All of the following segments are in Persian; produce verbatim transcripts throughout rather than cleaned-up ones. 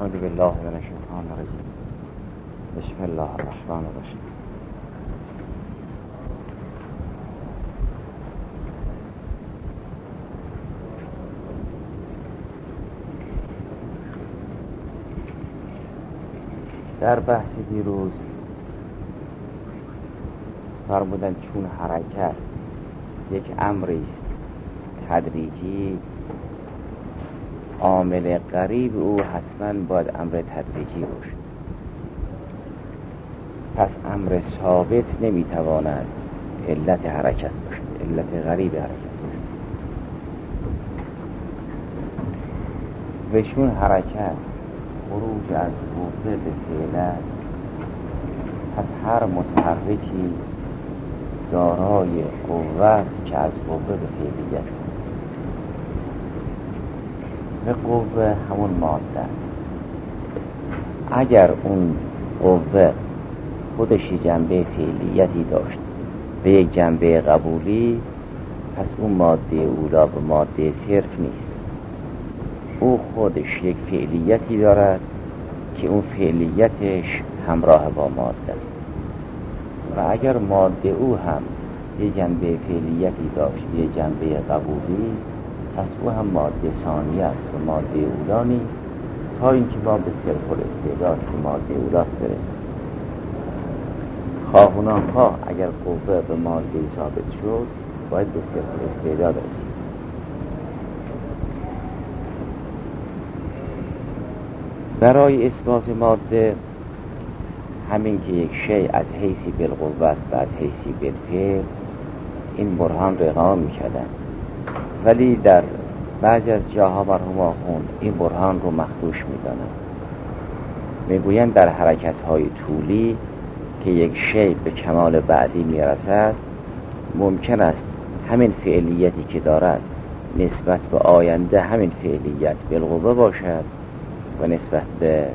اعوذ بالله من الشیطان الرجیم. بسم الله الرحمن الرحیم. در بحث دیروز فرمودن چون حرکت یک امری است تدریجی، عامل غریب او حتما باید امر تدریجی باشد. پس امر ثابت نمیتواند علت حرکت باشد، علت غریب حرکت باشد. و چون حرکت خروج از قوه به فعل است، پس هر متحرکی دارای قوه که از قوه به فعلیت است. و قوه همون ماده است. اگر اون قوه خودش جنبه فعلیتی داشت به یک جنبه قبولی، پس اون ماده اولا به ماده صرف نیست. او خودش یک فعلیتی دارد که اون فعلیتش همراه با ماده است. و اگر ماده او هم یک جنبه فعلیتی داشت به یک جنبه قبولی، پس او هم ماده ثانیه است و ماده اولا نیست، تا اینکه ما به صرف الاستعداد که ماده اولاست برسیم. خواهونان خواه اگر قوه به ماده ثابت شد، باید به صرف الاستعداد رسید. برای اثبات ماده همین که یک شیء از حیثی بالقوه است و از حیثی بالفعل، این برهان را اقامه می‌کردند، ولی در بعضی از جاها مرحوم آخوند این برهان رو مخدوش می‌دانند. میگویند در حرکت‌های طولی که یک شیء به کمال بعدی میرسد، ممکن است همین فعلیتی که دارد نسبت به آینده همین فعلیت بالقوه باشد و نسبت به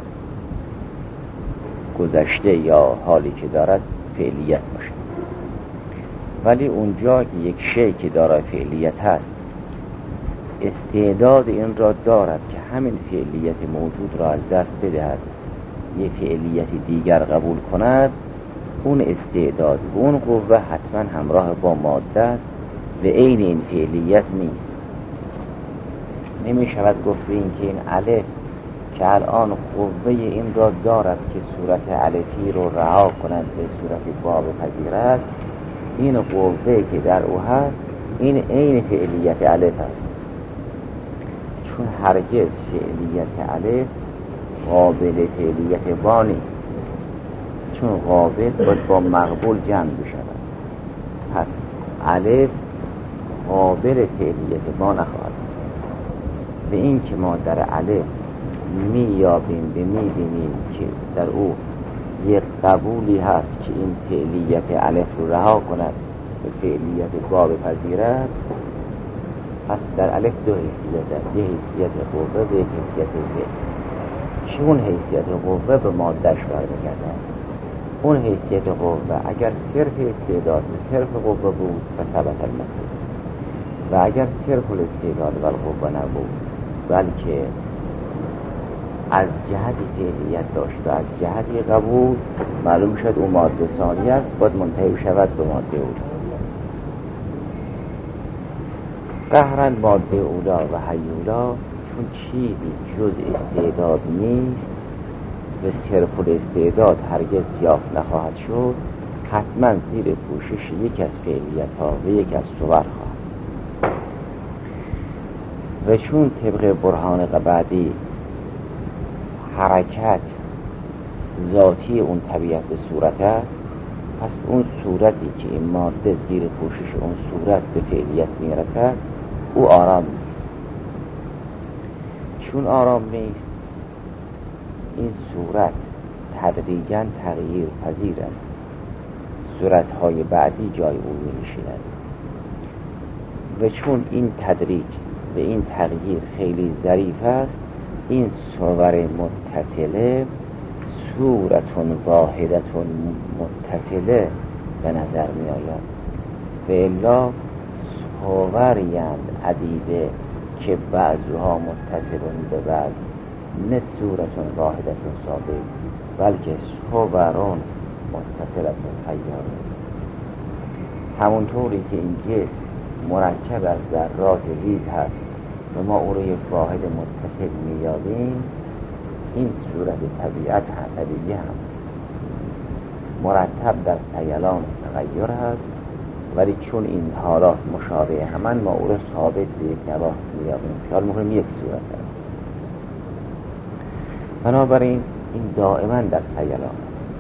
گذشته یا حالی که دارد فعلیت باشد. ولی اونجا که یک شیء که دارای فعلیت هست استعداد این را دارد که همین فعلیت موجود را از دست بدهد، یک فعلیت دیگر قبول کند، اون استعداد و اون قوه حتما همراه با ماده است و عین این فعلیت نیست. نمی شود گفت این که این الف که الان قوه این را دارد که صورت الفی رو رها کند به صورت با بپذیرد، این قوه که در او هست این عین فعلیت الف است. چون هرگز فعلیت الف قابل فعلیت با نیست، چون قابل باید با مقبول جمع بشود. پس الف قابل فعلیت با نخواهد. به این که ما در الف می یابیم به می بینیم که در او یک قبولی هست که این فعلیت الف رو رها کند به فعلیت با بپذیرد، پس در الف دو حیثیت است، یک حیثیت قوه و یک حیثیت فعل. چون حیثیت قوه به مادهش برمیگردد، اون حیثیت قوه اگر صرف استعداد به صرف قوه بود فثبت المطلوب، و اگر صرف الاستعداد و القوه نبود بلکه از جهت فعلیت داشت و از جهت قبول، معلوم شد اون ماده ثانیه است، باید منتهی شود به ماده اولا. قهرن ماده اولا و هیولا چون چیزی جز استعداد نیست و صرف الاستعداد هرگز یافت نخواهد شد، حتما زیر پوشش یک از فعلیت ها و یک از صور خواهد. و چون طبق برهان بعدی حرکت ذاتی اون طبیعت صورت است، پس اون صورتی که این ماده زیر پوشش اون صورت به فعلیت میرسد او آرام نیست. چون آرام نیست، این صورت تدریجاً تغییر پذیر است، صورتهای بعدی جای او می‌نشیند. و چون این تدریج و این تغییر خیلی ظریف است، این صور متصله صورتون واحدتون متصله به نظر می آید. و الا صوریم عدیده که بعضها متصلون به بعض نه صورتون واحدتون ثابت بلکه صورون متصلتون خیاره. همونطوری که این جسم مرکب از ذرات ریز هست و ما او رو یک واحد متصل میابیم، این صورت طبیعت طبیعی هم مرتب در سیلان و تغییر هست، ولی چون این حالات مشابه همن ما او رو ثابت به یک نواحی میابیم. خیال میکنیم یک صورت هست. بنابراین این دائما در سیلان.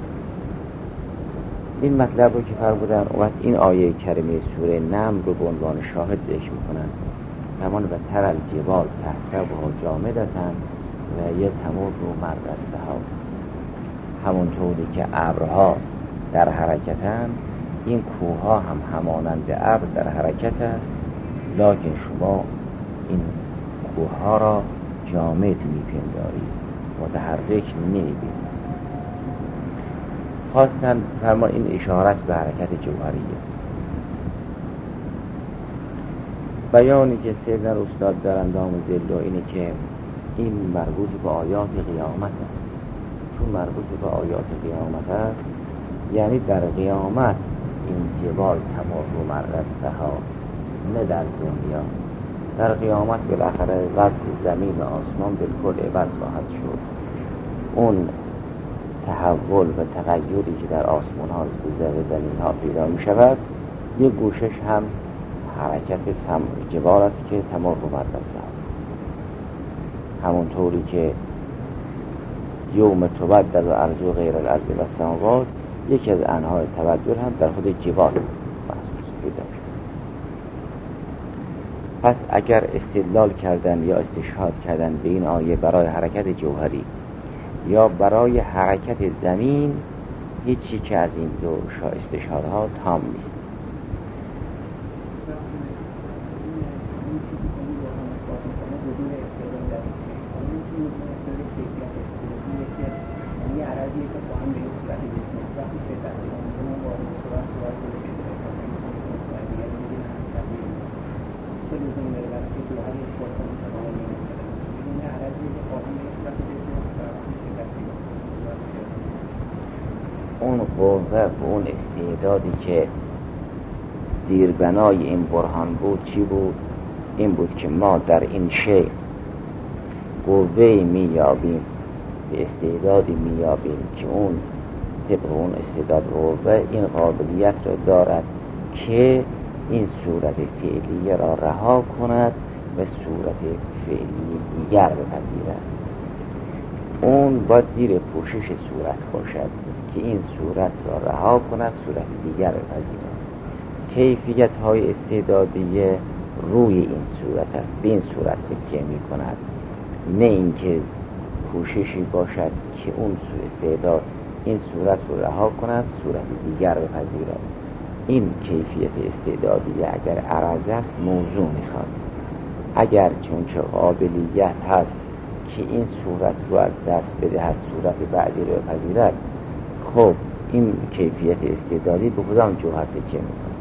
این مطلب رو که فرمودن و این آیه کریمه سوره نمل رو به عنوان شاهد ذکر میکنن. همان و تر الجبال تحسبها جامدتن و یه تمر رو مرد ها. همونطوری که ابرها در حرکتن، این کوه ها هم همانند ابر در حرکت است، لکن شما این کوه ها را جامد میپندارید، متحرک نمیبینید. خواستن فرما این اشارت به حرکت جوهریه. بیانی که سیدنا استاد دارند آموزل اینه که این مربوط به آیات قیامت است. چون مربوط به آیات قیامت است یعنی در قیامت این جبال تمر و مرتها، نه در دنیا. در قیامت بالاخره وضع زمین و آسمان بالکل عوض خواهد شد. اون تحول و تغییری که در آسمان ها و زمین ها پیدا می شود، یک گوشش هم حرکت جبال است که تمر و مرتها. همونطوری که یوم تبدل الارض غیر الارض و السماوات، یکی از انواع تبدل هم در خود جبال محسوس پیدا شد. پس اگر استدلال کردن یا استشهاد کردن به این آیه برای حرکت جوهری یا برای حرکت زمین، هیچی که از این دو استشهادها تام نیست. اون قوه و اون استعدادی که زیربنای این برهان بود چی بود؟ این بود که ما در این شی قوه میابیم، به استعدادی میابیم که اون طبق اون استعداد قوه این قابلیت را دارد که این صورت فعلی را رها کند و صورت فعلی دیگر بپذیرد. اون باید زیر پوشش صورت باشد که این صورت را رها کند، صورت دیگر بپذیرد. کیفیت های استعدادی روی این صورت است، به این صورت تکیه می کند، نه اینکه پوششی باشد که اون استعداد این صورت رو رها کند، صورت دیگر بپذیرد. این کیفیت استعدادی اگر عرض است موضوع میخواد. اگر چون چه قابلیت هست که این صورت رو از دست بدهد، صورت بعدی رو بپذیرد، خب این کیفیت استعدادی به کدام جوهر تکیه میکنه؟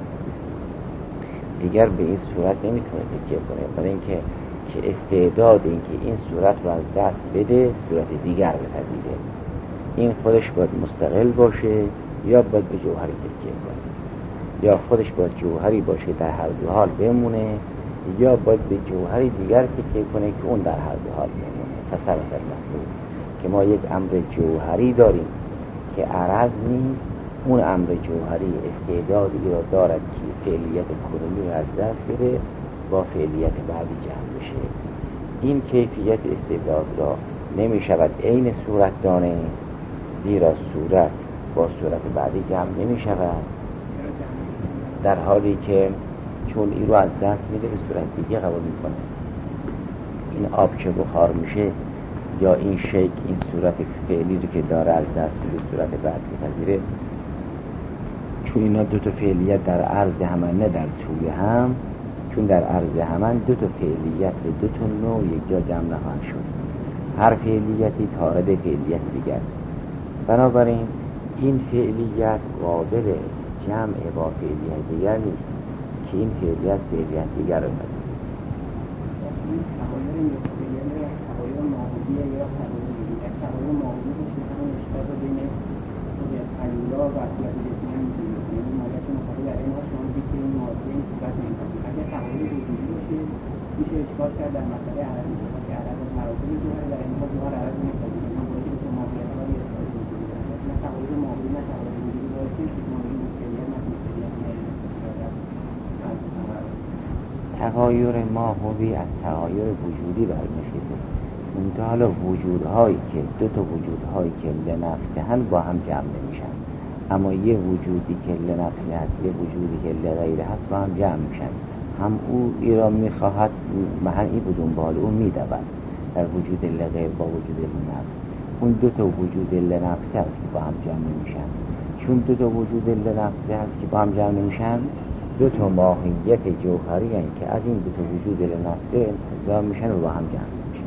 دیگر به این صورت نمیتونه تکیه کنه، برای اینکه که استعداد اینکه این صورت رو از دست بده صورت دیگر بپذیره. این خودش باید مستقل باشه یا باید به جوهری تکیه کنه، یا خودش باید جوهری باشه در هر دو حال بمونه، یا باید به جوهری دیگر تکیه کنه که اون در هر دو حال بمونه. تصرف المطلوب که ما یک امر جوهری داریم که عرض نیست، اون امر جوهری استعدادی را دارد که فعلیت کنونی را از دست بده با فعلیت بعدی جمع بشه. این کیفیت استعداد را نمی شود عین صورت دانه، زیرا صورت با صورت بعدی جمع نمی شود، در حالی که چون این رو از دست میده به صورت دیگه قبول میکنه. این آب که بخار میشه یا این شکل، این صورت فعلی رو که داره از دست میده صورت بعد میپذیره. چون اینا دو تا فعلیت در عرض همان نه در طول هم، چون در عرض همان دو تا فعلیت به دو تا نوع یک جا جمع نخواهند شد، هر فعلیتی تارد فعلیت دیگر. بنابراین این فعلیت قابل جمع با فعلیت دیگر نیست که این فعلیت فعلیت دیگر رو بپذیره. وجودیه یا تغییر وجودی در تغییر ماهی باشه همون اشتراک بین خود حیولا و وضعیت جسمی هم میتونه یعنی ماهیت مخاطب در این حال شما میگید که این ماده این صورت نمی‌پذیره اگر تغییر وجودی باشه میشه اشکال کرد در مسئله عرضی که عرض از مراتب ظاهر در این حال ظاهر عرض نمی‌پذیره من باید که ماهیت ها یه اشکال وجودی داره نه تغییر ماهی نه تغییر وجودی باعث میشه که ماهی مستقیت نه مستقیت تغایر ماهوی از تغایر وجودی برمی‌خیزه. منتها حالا وجودهایی که دو تا وجودهایی که لنفسه‌اند با هم جمع نمیشن، اما یه وجودی که لنفسه هست یه وجودی که لغیره هست با هم جمع میشن. هم او ای را میخواهد محل ای بدون بال او میدود در وجود لغیر با وجود لنفس. اون دو تا وجود لنفسه هست که با هم جمع نمیشن. چون دو تا وجود لنفسه هست که با هم جمع نمیشن، دو تا ماهیت جوهری هست که از این دو تا وجود لنفسه انتظار میشن و با هم جمع میشن.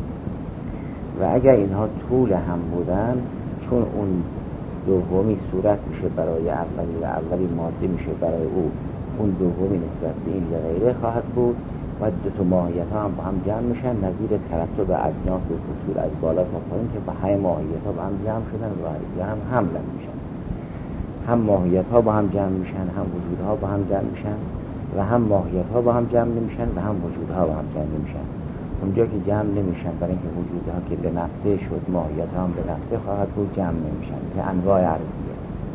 و اگر اینها طول هم بودن، چون اون دومی صورت میشه برای اولی و اولی ماده میشه برای او، اون دومی نسبت به این لغیره خواهد بود و دو تا ماهیت ها هم با هم جمع میشن، نظیر ترتب اجناس و فصول از بالا تا پایین که با همه ماهیت ها با هم جمع شدن و هم حمل میشن. هم ماهیت ها با هم جمع میشن، هم وجود ها با هم جمع میشن و هم ماهیت ها با هم جمع نمیشن و هم وجود ها با هم جمع نمیشن. اونجا که جمع نمیشن برای اینکه وجود ها که به نفسه شد، ماهیت ها هم به نفسه خواهد بود، جمع نمیشن که انواع عرضیه.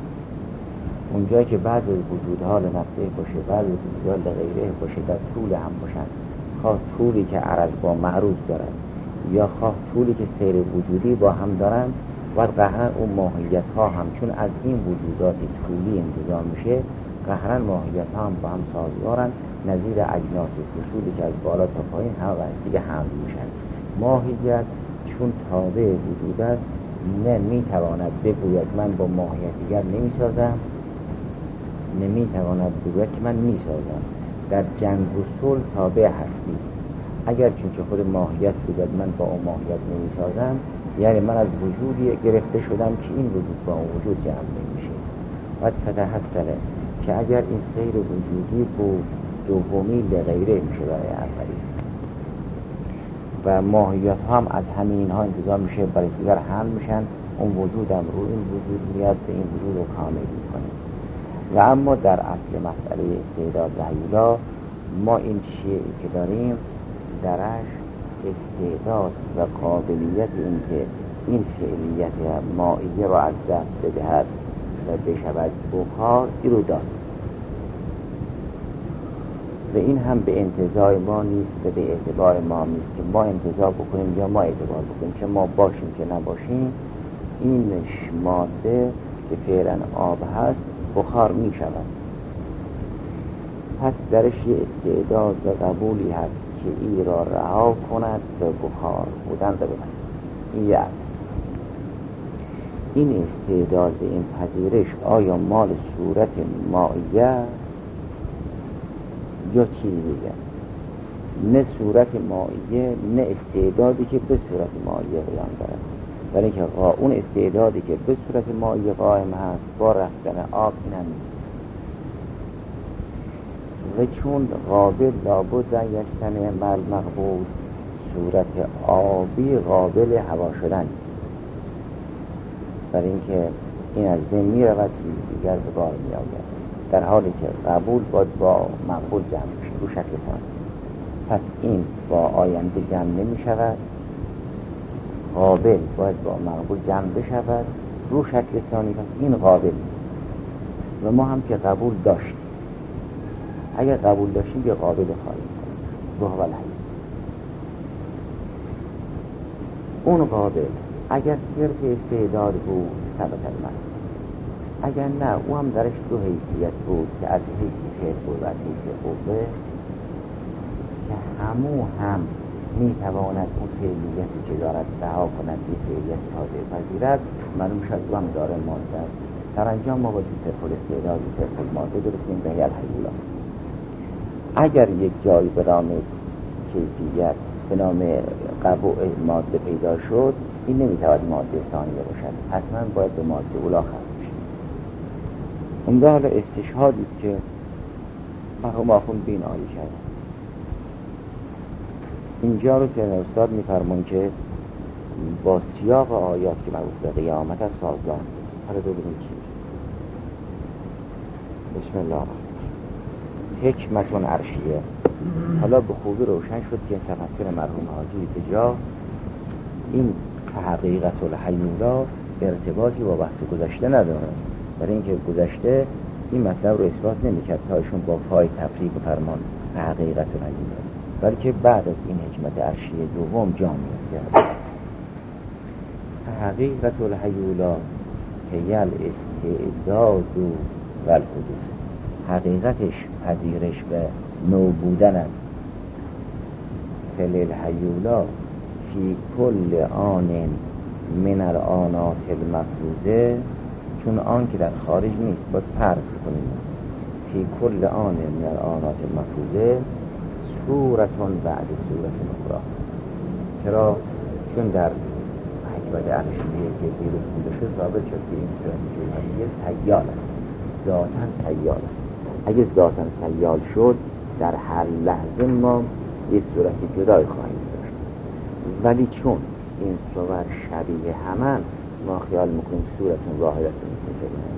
اونجا که بعض وجود ها لنفسه باشه، بعض وجود ها لغیره باشه، در طول هم باشن، خواه طولی که عرض با معروض دارن یا خواه طولی که سیر وجودی با هم دارن، و قهرن اون ماهیت ها هم چون از این وجودات طولی انتظام میشه، قهرن ماهیت ها هم با هم سازگارن، نظیر اجناس و فصولی که از بالا تا پایین هم و دیگه هم میشن. ماهیت چون تابع وجود است، نه میتواند بگوید من با ماهیت دیگر نمیسازم، نمیتواند بگوید که من میسازم. در جنگ و صلح تابع هستی. اگر چون که خود ماهیت بگوید من با اون ماهیت نمیسازم، یعنی من از وجودی گرفته شدم که این وجود با اون وجود جمع نمیشه. و تتحسنه که اگر این سیر وجودی بود، دومی لغیره میشه برای اولی و ماهیت هم از همین ها انتظار میشه برای دیگر هم میشن، اون وجود هم رو این وجود میاد به این وجود رو کامل میکنه. و اما در اصل مسئله استعداد و حیولا، ما این شیعی که داریم درش استعداد و قابلیت این که این فعلیت مائیه رو از دست بدهد و بشود بخار، این رو داد و این هم به انتظار ما نیست و به اعتبار ما نیست که ما انتظار بکنیم یا ما اعتبار بکنیم، که ما باشیم که نباشیم این ماده که فعلا آب هست بخار می شود. پس درش یه استعداد و قبولی هست که ای را رها کند به بخار بودن رو ببند. این یه این استعداد این پذیرش آیا مال صورت مائیه یا چیزی دیگر؟ نه صورت مائیه نه استعدادی که به صورت مائیه قیام دارد، برای که اون استعدادی که به صورت مائیه قائم هست با رفتن آب این هم نیست. و چون قابل لابد یشتن مل مقبول، صورت آبی قابل هوا شدن، برای اینکه این از بین می رود چیز دیگر به بار می آید، در حالی که قبول باید با مقبول جمع میشه رو شکل ثانی. پس این با آینده جمع نمی شود، قابل باید با مقبول جمع بشود رو شکل ثانی. پس این قابل و ما هم که قبول داشتیم، اگر قبول داشتیم یه قابل خواهیم کنیم روح و الحیل. اون قابل اگر صرف استعداد بود ثبت المعنی، اگر نه او هم درش دو حیثیت بود که از حیثیت بود و از حیثیت قوه، که همو هم می تواند اون فعلیتی که دارد رها کند یه فعلیت تازه پذیرد، معلوم شد او هم داره ماده. در انجام ما باید صرف استعداد و صرف ماده برسیم به الحیولا. اگر یک جایی به نام کیفیت به نام قبوع ماده پیدا شد، این نمیتواند ماده ثانیه باشد، حتما باید به ماده اولا ختم بشه. اونجا حالا استشهادی که مرحوم آخوند بین آیه شد اینجا رو که استاد میفرمون که با سیاق آیات که مربوط به قیامت است سازگار. حالا ببینید چی بسم الله حکمتون عرشیه. حالا به خوبی روشن شد که تفسیر مرحوم حاجی بجا این حقیقت الحیولا ارتباطی با بحث گذشته نداره، برای اینکه گذشته این مطلب رو اثبات نمی‌کرد تا ایشون با پای تفریق فرمان حقیقت الحیولا، بلکه بعد از این حکمت عرشیه دوم جا می‌افتاد. حقیقت الحیولا هی الاستعداد و الحدوث، حقیقتش پذیرش و نو بودن است. فل الحیولا فی کل آن من الآنات المفروضه، چون آن که در خارج نیست باید فرض کنیم، فی کل آن من الآنات المفروضه صورتون بعد صورت اخرى. چرا؟ چون در حکمت عرشیه که دیروز بوده شد ثابت شد که این صورت جوهریه سیال است، ذاتاً سیال است. اگه ذاتاً سیال شد در هر لحظه ما یک صورتی جدای خواهیم داشت، ولی چون این صور شبیه همان ما خیال میکنیم صورتون واحدتون میکنیم.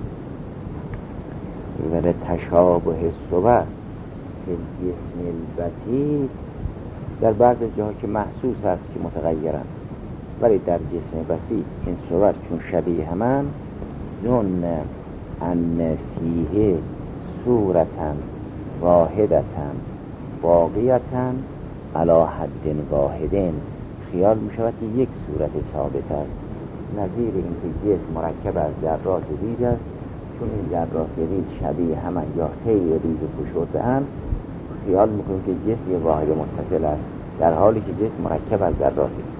ولی تشابه صور که جسم البتید در بعض جاها که محسوس هست که متغیرن، ولی در جسم بسیط این صور چون شبیه همان ظن ان فیه صورتن واحدتن باقیتن علی حد واحدن، خیال می شود که یک صورت ثابت است، نظیر اینکه جسم مرکب از ذرات ریز است، چون این ذرات ریز شبیه همان یا خیلی ریز و فشرده اند، خیال می کنیم که جسم یک واحد متصل است، در حالی که جسم مرکب از ذرات ریز.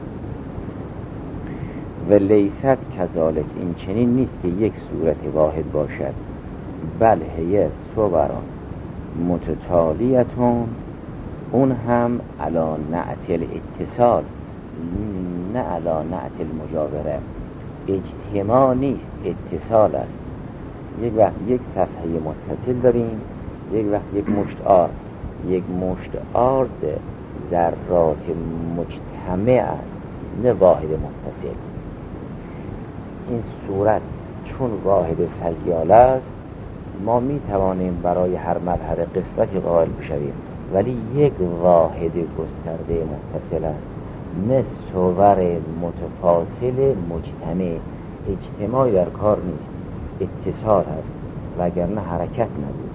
و لیست کذالک، این چنین نیست که یک صورت واحد باشد، بل هی صوران متتالیتون، اون هم علا نعت الاتصال نه علا نعت المجاوره، اجتماع نیست اتصال است. یک وقت یک صفحه متصل داریم، یک وقت یک مشت آرد، یک مشت آرد ذرات مجتمع است نه واحد متصل. این صورت چون واحد سیال است ما می توانیم برای هر مرحله قسمتی قائل بشویم، ولی یک واحد گسترده متصل است نه صور متفاصل مجتمع. اجتماعی در کار نیست، اتصال هست، وگرنه حرکت نبود.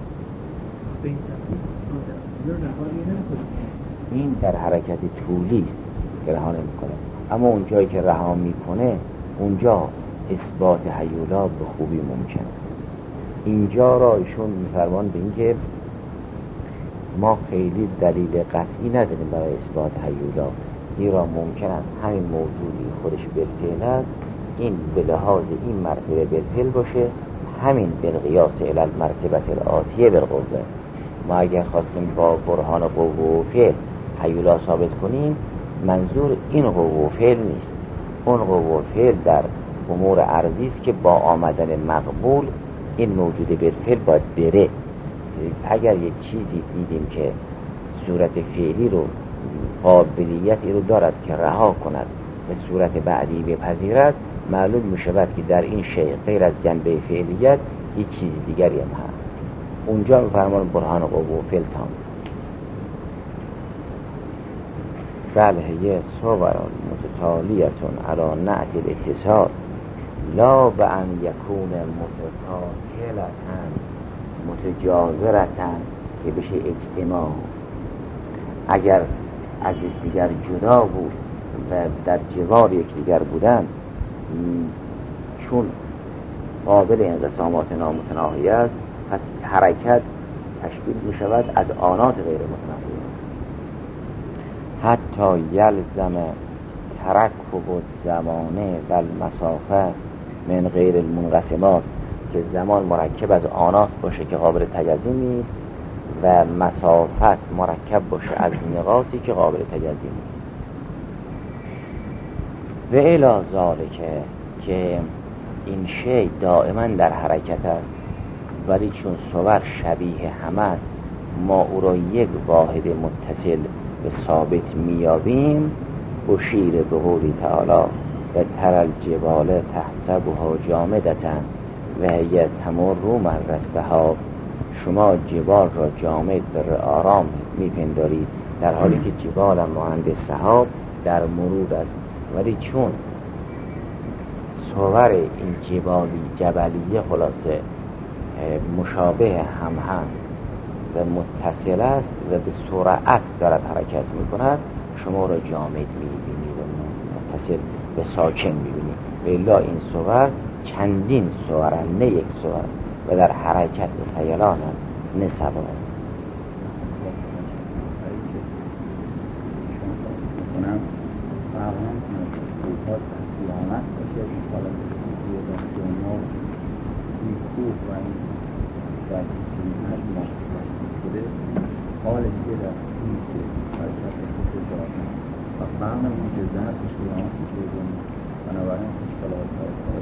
این در حرکت طولی است که رها نمی‌کنه، اما اون جایی که رها می‌کنه اونجا اثبات حیولا به خوبی ممکن. اینجا را ایشون می‌فرمان به این که ما خیلی دلیل قطعی نداریم برای اثبات حیولا، زیرا ممکن است همین موجودی خودش بالفعل است، این به لحاظ این مرتبه بالفعل باشه، همین بالقیاس الی المرتبه الآتیه بالقوه. ما اگر خواستیم با برهان قوه و فعل حیولا ثابت کنیم، منظور این قوه و فعل نیست. اون قوه و فعل در امور ارضی است که با آمدن مقبول این موجود بالفعل باید بره. اگر یک چیزی دیدیم که صورت فعلی رو قابلیتی رو دارد که رها کند و صورت بعدی بپذیرد، معلوم می شود که در این شیء غیر از جنبه فعلیت یک چیز دیگری هم هست. اونجا فرمان برهان قوه و فعل تام. بله هی صوران متتالیتون علی نعت الاتصال لا به ان یکون متفاصلتن متجاورتن که بشه اجتماع. اگر از دیگر جدا بود و در جوار یکدیگر بودن، چون قابل انقسامات نامتناهی است، پس حرکت تشکیل می شود از آنات غیر متناهی، حتی یلزم ترکب الزمانه و المسافه من غیر المنقسمات، که زمان مرکب از آنات باشه که قابل تجزی نیست و مسافت مرکب باشه از نقاطی که قابل تجزی نیست. و الی ذالک که این شی دائما در حرکت است، ولی چون صور شبیه همه است ما او را یک واحد متصل و ثابت میابیم، اشیر به قولی تعالی و تر الجبال تحسبها جامدة و هی تمر مر السحاب. شما جبال را جامد و آرام میپندارید در حالی که جبال مانند سحاب در مرور است، ولی چون صور این جبالی جبلیه خلاصه مشابه هم هست و متصل است و به سرعت دارد حرکت میکند، شما را جامد میبینید و متصل به ساکن میبینید. و الا این صور چندین صورن، نه یک صور، و در حرکت و سیلان هم نه سوار. حال که در این که حرکت خود دارد و فهم این که ذات شیعات شدن بنابراین اشکالات های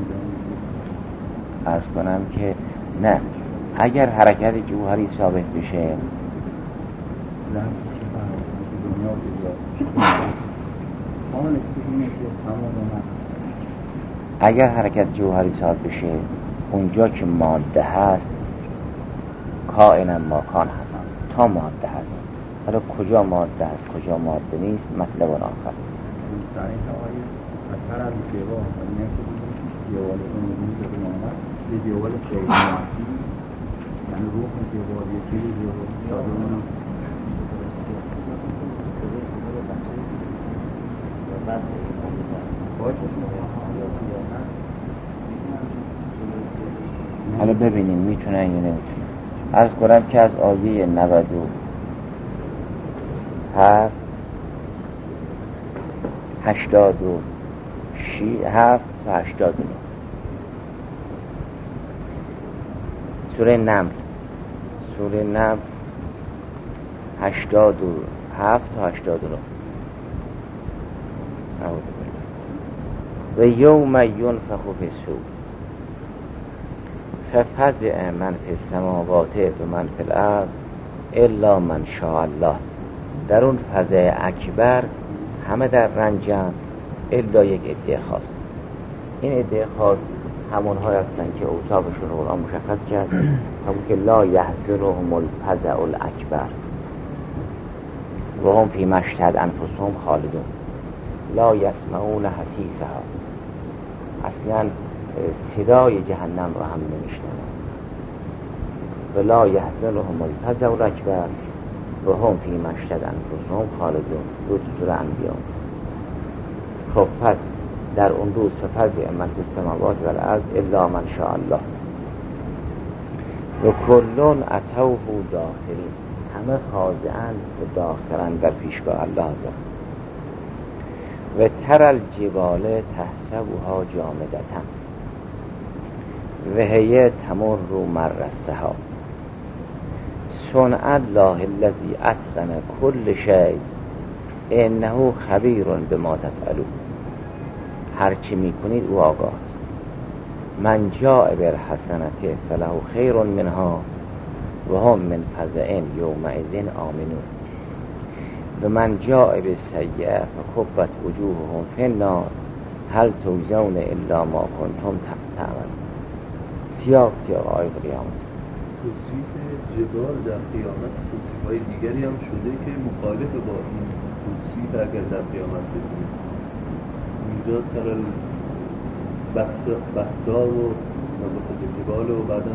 عرض کنم که نه، اگر حرکت جوهری ثابت بشه ذات شیعات دنیا بزرد حال که اینه که تمام اگر حرکت جوهری ثابت بشه اونجا که ماده هست کائنا ماکان هست، تا ماده هست. حالا کجا ماده هست کجا ماده نیست مطلب آخر. در این آیه اثر از دیوار یعنی که دیوار عمومی که آمد یه دیوار خیلی معصی، یعنی روح دیوار یکی دیوار شادمان حالا ببینیم میتونن یا نمیتونن. عرض کنم که از آیه نود و هفت هشتاد و شی هفت و هشتاد و نه سوره نمل سوره نمل هشتاد و هفت تا هشتاد و نه و یوم ینفخ فی الصور ففزع من فی السماوات و من فی الارض الا من شاء الله. در اون فزع اکبر همه در رنجن الا یک عده خاص. این عده خاص همون های هستن که اوصافشون رو قرآن مشخص کرد، همون که لا یحزنهم الفزع الاکبر و هم فی ما اشتهت انفسهم خالدون لا یسمعون حسیسها. اصلا صدای جهنم رو هم نمیشنن. و لا یحزنهم الفزع الاکبر و هم فی ما اشتهت انفسهم خالدون. دو سوره انبیاء. خب پس در اون روز ففزع من فی السماوات و الارض الا من شاء الله و کلون اتوه داخرین. همه خاضعن و داخرن در پیشگاه الله هستند. و تر الجبال تحسبها جامدة و هی تمر مر السحاب صنع الله الذی اتقن کل شیء انه خبیر بما تفعلون. هر چی میکنید او آگاه است. من جاء بالحسنة فله خیر منها و هم من فزع یومئذ آمنون و من جاء بالسیئة فکبت وجوههم فی النار هل تجزون الا ما کنتم تعملون. سیاق سیاق آیه قیامت. توصیف جبال در قیامت توصیف‌های دیگری هم شده که مخالف با این توصیف اگر در قیامت ببینید. اینجا تر بستا و نبات جبال و بعدم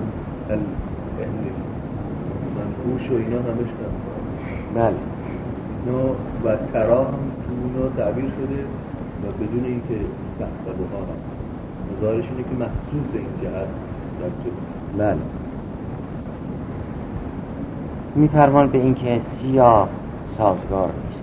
منفوش و اینا همش کم. بله. اینا و ترا هم تو اونا تعبیر شده و بدون اینکه بحثبوها هم مظاهرش اینه که محسوس این جهت در جبال. بله. میفرمان به این که سیاه سازگار نیست.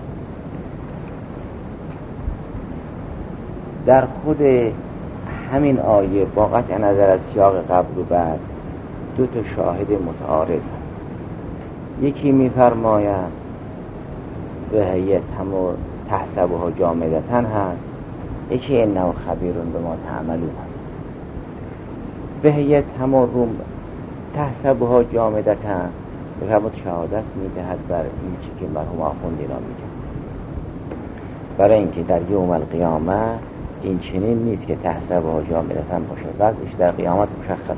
در خود همین آیه با قطع نظر از سیاق قبل و بعد دو تا شاهد متعارض هست. یکی میفرماید به هی تمر تحسبها جامدة هست، یکی انه خبیر بما تعملون هست. به هی تمر تحسبها جامدة به فرمود شهادت میدهد بر این چی که مرحوم آخوند اینا میگن. برای اینکه در یوم القیامه این چنین نیست که تحسبها جامدتن باشه، وضعش در قیامت مشخص.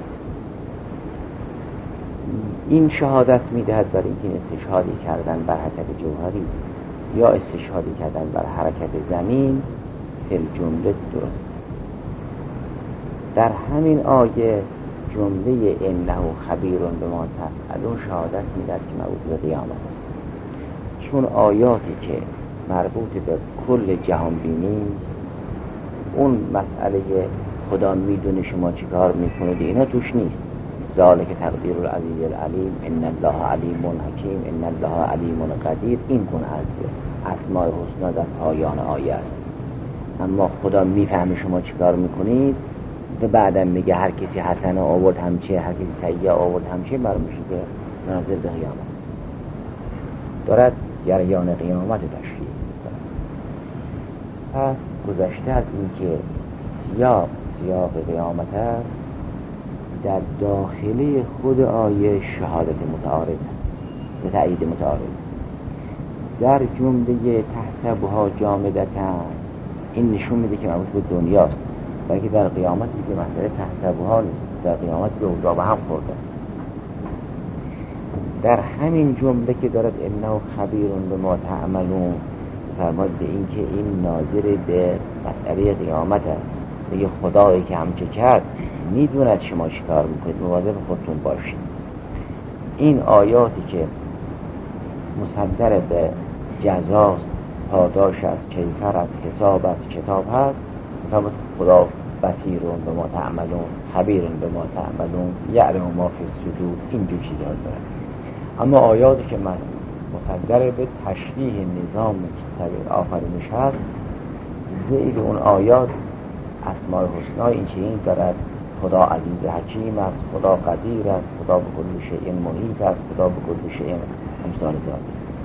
این شهادت میدهد برای اینکه استشهادی کردن بر حرکت جوهری یا استشهادی کردن بر حرکت زمین فی جمله درست. در همین آیه جمله انه خبیر بما تفعلون شهادت میدهد که مربوط به قیامت است، چون آیاتی که مربوط به کل جهان بینی، اون مسئله خدا میدونه شما چی کار میکنید اینا توش نیست. ذالک تقدیر العزیز العلیم، ان الله علیم حکیم، ان الله علیم قدیر، این گونه از اسماء الحسنا در پایان آیه است. اما خدا میفهمه شما چی کار میکنید و بعدا میگه هر کسی حسنه آورد همچه، هر کسی سیئه آورد همچه، معلوم میشه که ناظر به قیامت دارد جریان قیامت تشریح می‌کند. پس گذشته از این که سیاق سیاق قیامت است، در داخله خود آیه شهادت متعارض به تأیید متعارض. در جمله تحسبها جامدتن این نشون میده که مربوط به دنیاست، بلکه در قیامت دیگه مسئله تحسبها نیست، در قیامت به اوضاع به هم خورده. در همین جمله که دارد انه خبیرون به ما تعملون فرماید به این که این ناظر به مسئله قیامت است، میگه خدایی که همچه کرد میدوند شما چی کار میکنید، مواظب خودتون باشید. این آیاتی که مصدر به جزاست، پاداش است، کیفر است، حساب است، کتاب هست، فرماید خدا بصیرون به ما تعملون، خبیرون به ما تعملون، یعلم ما فی الصدور، اینجور چیزا داره. اما آیاتی که من مصدر به تشریح نظام آفرینش هست، زیر اون آیات اسماء الحسنا این چنین دارد: خدا عزیز حکیم است، خدا قدیر است، خدا به کل شیء محیط است، خدا به کل شیء امثال ذالک.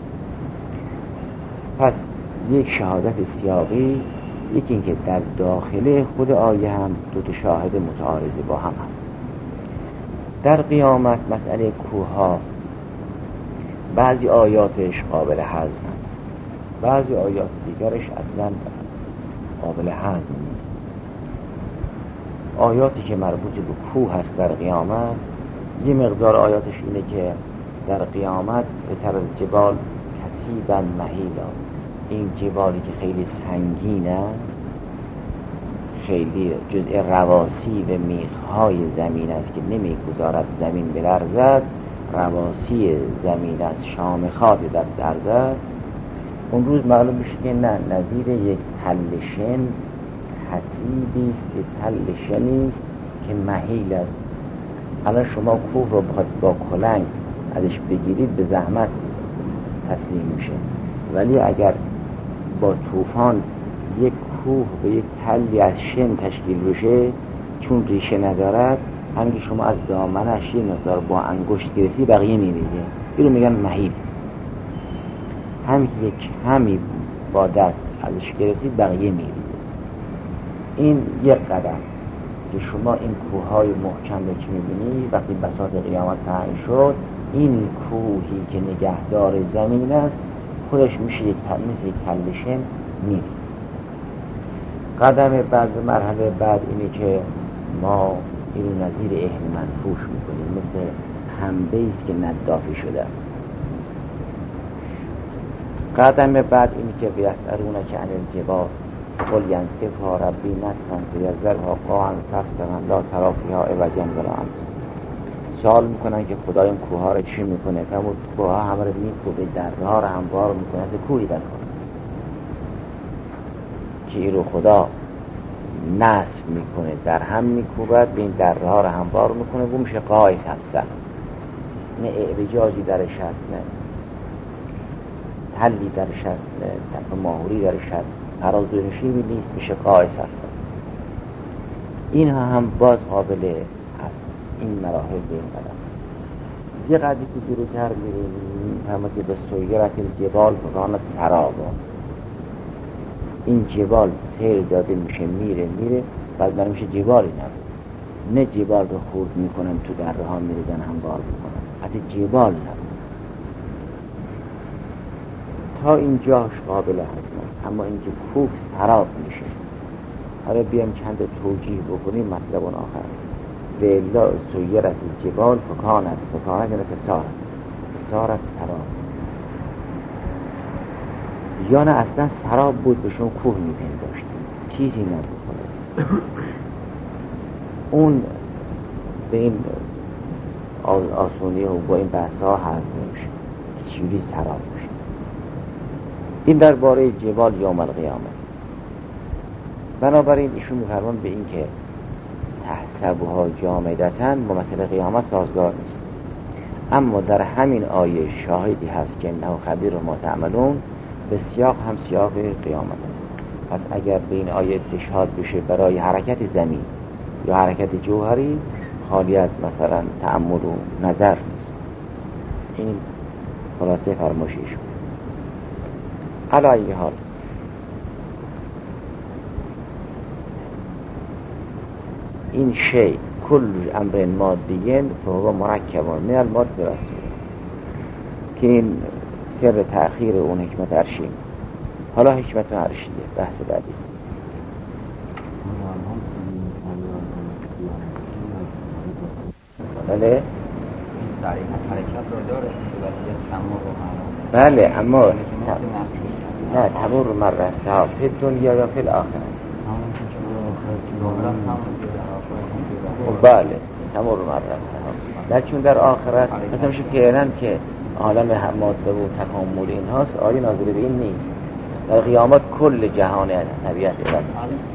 پس یک شهادت سیاقی، یکی این که در داخل خود آیه هم دو تا شاهد متعارض با هم هست. در قیامت مسئله کوها بعضی آیاتش قابل هضم، بعضی آیات دیگرش اصلا قابل هضم نیست. آیاتی که مربوط به کوه هست در قیامت، یه مقدار آیاتش اینه که در قیامت به طرز جبال کثیبا مهیلا، این جبالی که خیلی سنگینه، خیلی جزء رواسی و میخهای زمین است که نمیگذارد زمین بلرزد، رواسی زمین است، شامخات در درزد، اون روز معلوم میشه که نه، نظیر یک تل شن کثیبی است که تل شنی است که مهیل است. الان شما کوه رو بخواد با کلنگ ازش بگیرید به زحمت تسلیم میشه، ولی اگر با طوفان یک کوه به یک تلی از شن تشکیل بشه، چون ریشه ندارد، همین شما از دامنش یه مقدار با انگشت گرفتی بقیه میریزه، این رو میگن مهیل. همین یک همی با دست ازش گرفتی بقیه میریزه. این یک قدم که شما این کوههای محکم رو که میبینی وقتی بساط قیامت تعیین شد، این کوهی که نگهدار زمین است خودش میشه یک مثل یک تلشن نیست. قدم بعد مرحله بعد اینه که ما اینو نظیر اهل منفوش میکنیم، مثل پنبه ایست که ندافی شده. قدم بعد اینه که بیسرونه که عن الجبال قل ینسفها ربی نسفا فیذرها قاعا صفصفا لا تری فیها عوجا ولا امتا. سوال میکنن که خدا این کوه ها رو چی میکنه؟ فرمود کوه ها همه رو میکوبه، دره ها رو هموار میکنه، از کوهی در کنه که این رو خدا نصف میکنه، در هم میکوبد، به این دره ها رو هموار میکنه، بو میشه قاعی صفصف، نه اعوجاجی درش هست، نه تلی درش هست، نه تپ ماهوری درش هست، فرازونشی نیست، میشه قاعی صفصف. این ها هم باز قابل این مراحل به این قدم. یه قدری که جلوتر میریم همه که به سویرت الجبال فکانت سرابا، این جبال سیر داده میشه، میره میره بعد برای میشه جبالی نبود، نه جبال رو خورد میکنن تو دره ها میریزن هموار میکنن، حتی جبال نبود. تا اینجاش قابل هضم. اما اینکه کوه سراب میشه. حالا بیام چند توجیه بکنیم مطلب اون آخر. لیلا سویرت الجبال فکانت فکانت یعنی فسارت فسارت سراب، یا نه اصلا سراب بود بهشون کوه میپنداشت، چیزی نبود. اون به این آسونی و با این بحث ها حرف نمیشه، چیزی سراب میشه. این درباره جبال یوم القیامه. بنابراین ایشون میفرمان به این که تحسبها جامدتن با مسئله قیامت سازگار نیست. اما در همین آیه شاهدی هست که انه خبیر ما تعملون، به سیاق هم سیاق قیامت است. پس اگر به این آیه استشهاد بشه برای حرکت زمین یا حرکت جوهری، خالی از مثلا تأمل و نظر نیست. این خلاصه فرمایشش. علی ای حال این شی کل امر مادیین فهو مرکبان من الماد برسول، که این سر تأخیر اون حکمت عرشی. حالا حکمت عرشیه بحث بعدی. بله بله اما نه تمور مرسها فی دنیا یا فی الاخره. بله تمور مرسها، نه چون در آخرت مثلا میشه فعلا که عالم ماده و تکامل این هاست، آیه ناظره به این نیست. در قیامت کل جهان طبیعت ایران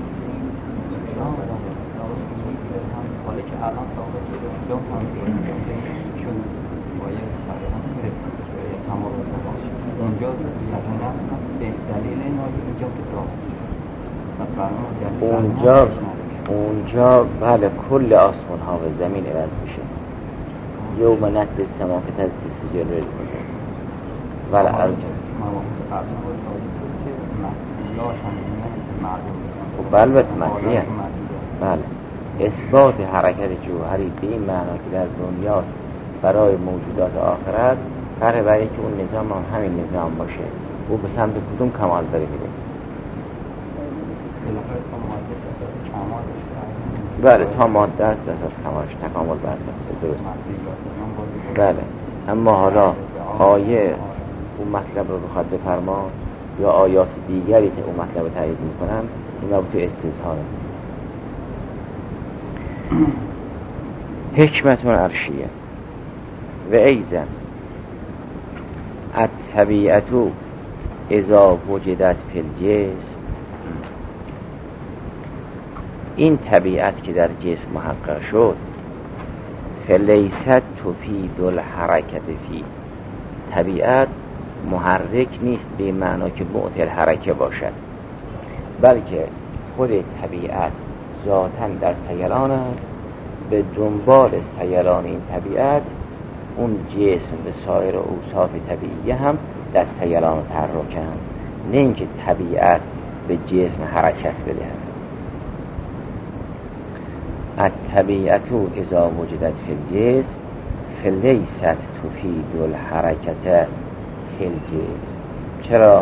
اونجا اونجا بله کل آسمان ها و زمین عوض میشه. یوم نطوی السما کطی السجل ولی ارجو بله بله بله اثبات حرکت جوهری به این معنا که در دنیاست برای موجودات آخرت، قراره برای که اون نظام هم همین نظام باشه. او به سمت کدوم کمال داره میره؟ بله تا ماده است اساس کمالش تکامل برد درست. بله اما حالا آیه اون مطلب رو بخواد بفرما یا آیات دیگری که اون مطلب رو تایید میکنن، این رو تو استظهاره. حکمتون عرشیه و ایزن الطبیعتو اذا وجدت فی الجسم. این طبیعت که در جسم محقق شد، فلیست تفید الحرکت فی، طبیعت محرک نیست به معنا که معطل حرکه باشد، بلکه خود طبیعت ذاتاً در سیلان است. به دنبال سیلان این طبیعت اون جسم به سایر اوصاف طبیعی هم در سیلان و تحرک هم، نه اینکه طبیعت به جسم حرکت بدهد. الطبیعت اذا وجدت فی الجسم فلیست تفید الحرکت فی الجسم. چرا؟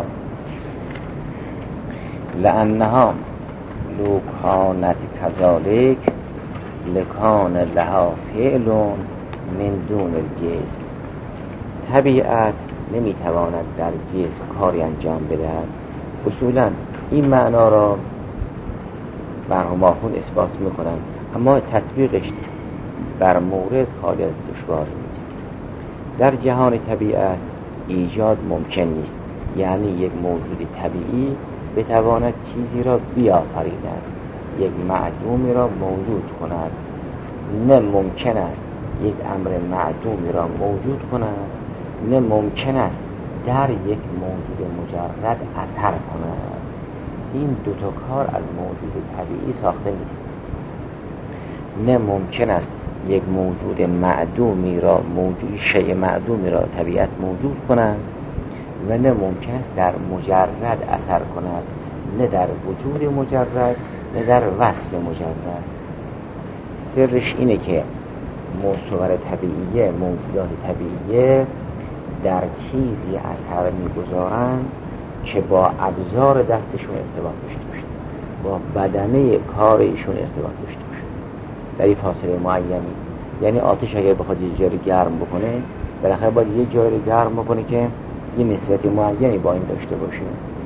لانها لو کانت کذالک لکان لها فعل من دون الجسم. طبیعت نمیتواند در جسم کاری انجام بدهد. اصولا این معنا را مرحوماخون اثبات میکنند، اما تطبیقش بر مورد خالی از دشوار نیست. در جهان طبیعت ایجاد ممکن نیست، یعنی یک موجود طبیعی بتواند چیزی را بیافریند، یک معدومی را موجود کند. نه ممکن است یک امر معدومی را موجود کند، نه ممکن است در یک موجود مجرد اثر کند. این دوتا کار از موجود طبیعی ساخته نیست. نه ممکن است یک موجود معدومی را موجود شیء معدومی را طبیعت موجود کند و نه ممکن است در مجرد اثر کند، نه در وجود مجرد نه در وصف مجرد. سرش اینه که مصور طبیعیه، موجودات طبیعیه در چیزی اثر میگذارند که با ابزار دستشون ارتباط داشته باشه، با بدنه کار ایشون ارتباط داشته باشه در این فاصله معینی. یعنی آتش اگر بخواد یه جایی گرم بکنه، بالاخره باید یه جایی گرم بکنه که یه نسبت معینی با این داشته باشه.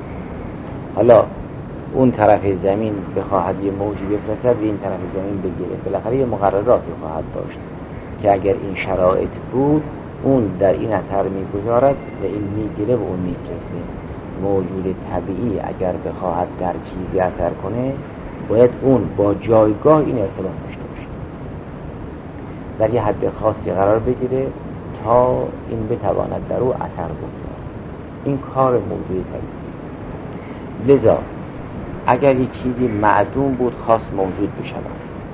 حالا اون طرف زمین بخواهد یه موجی بفرسته به این طرف زمین بگیره، بالاخره یه مقرراتی خواهد داشت که اگر این شرایط بود اون در این اثر میگذارد و این میگیره و اون میفرسته. موجود طبیعی اگر بخواهد در چیزی اثر کنه باید اون با جایگاه این ارتباط داشته باشه، در یه حد خاصی قرار بگیره تا این بتواند در او اثر بگذاره. این کار موجود طبیعی. لذا اگر یک چیزی معدوم بود خواست موجود بشود،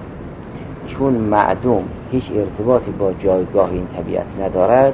چون معدوم هیچ ارتباطی با جایگاه این طبیعت ندارد،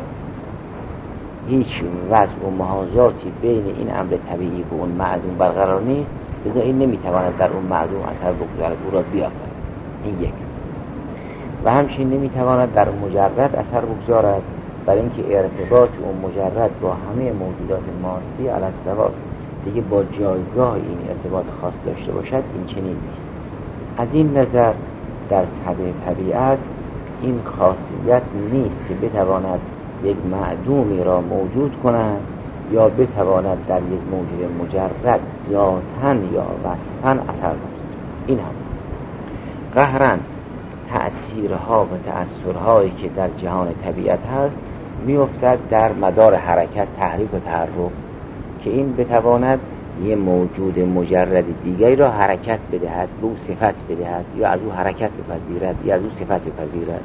هیچ وضع و محاذاتی بین این امر طبیعی و اون معدوم برقرار نیست، لذا این نمیتواند در اون معدوم اثر بگذارد، او را بیافرد. این یک. و همچنین نمیتواند در مجرد اثر بگذارد، برای اینکه ارتباط اون مجرد با همه موجودات مادی علی السواست، دیگه با جایگاه این ارتباط خاص داشته باشد، این چنین نیست. از این نظر در طبع طبیعت این خاصیت نیست که بتواند یک معدومی را موجود کند یا بتواند در یک موجود مجرد ذاتاً یا وصفاً اثر بگذارد. این هم قهراً تأثیرها و تأثرهایی که در جهان طبیعت هست می‌افتد در مدار حرکت، تحریک و تحرک، که این بتواند یه موجود مجرد دیگری را حرکت بدهد، به او صفت بدهد یا از او حرکت بپذیرد یا از او صفت بپذیرد.